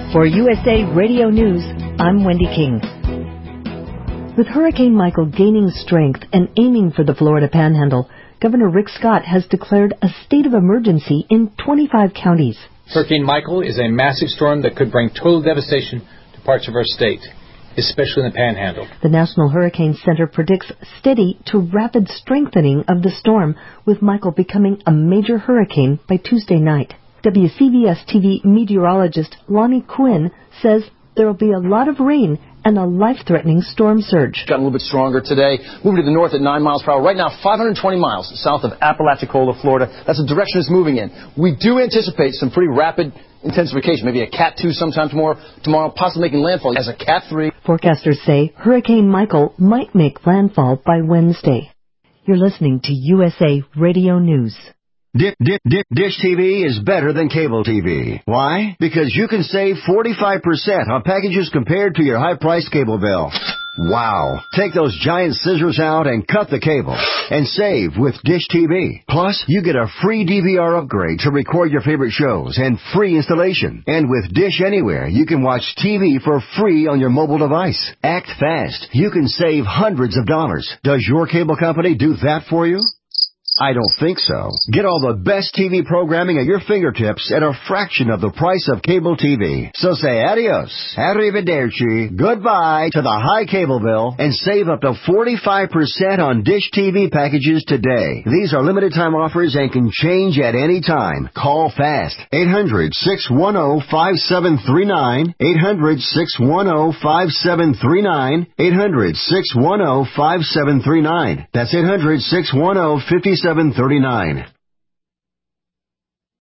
For USA Radio News, I'm Wendy King. With Hurricane Michael gaining strength and aiming for the Florida Panhandle, Governor Rick Scott has declared a state of emergency in 25 counties. Hurricane Michael is a massive storm that could bring total devastation to parts of our state, especially in the Panhandle. The National Hurricane Center predicts steady to rapid strengthening of the storm, with Michael becoming a major hurricane by Tuesday night. WCBS-TV meteorologist Lonnie Quinn says there will be a lot of rain and a life-threatening storm surge. Got a little bit stronger today, moving to the north at 9 miles per hour. Right now, 520 miles south of Apalachicola, Florida. That's the direction it's moving in. We do anticipate some pretty rapid intensification, maybe a Cat 2 sometime tomorrow, possibly making landfall as a Cat 3. Forecasters say Hurricane Michael might make landfall by Wednesday. You're listening to USA Radio News. Dish TV is better than cable TV. Why? Because you can save 45% on packages compared to your high-priced cable bill. Wow. Take those giant scissors out and cut the cable and save with Dish TV. Plus, you get a free DVR upgrade to record your favorite shows and free installation. And with Dish Anywhere, you can watch TV for free on your mobile device. Act fast. You can save hundreds of dollars. Does your cable company do that for you? I don't think so. Get all the best TV programming at your fingertips at a fraction of the price of cable TV. So say adios, arrivederci, goodbye to the high cable bill and save up to 45% on Dish TV packages today. These are limited time offers and can change at any time. Call fast. 800-610-5739. 800-610-5739. 800-610-5739. That's 800-610-5739.